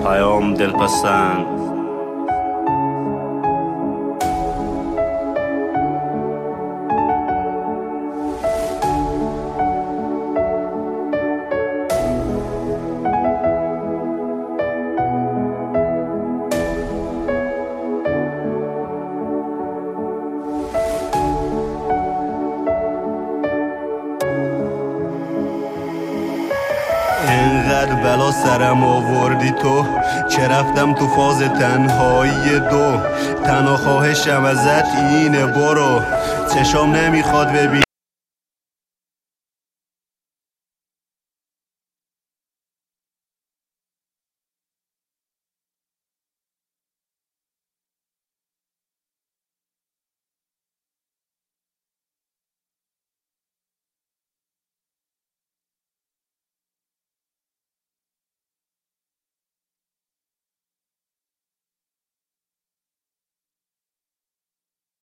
پیام دلپسند. انقدر بلا سرم آوردی تو که رفتم تو فاز تنهایی دو. تنها خواهشم ازت اینه برو، چشام نمیخواد ببین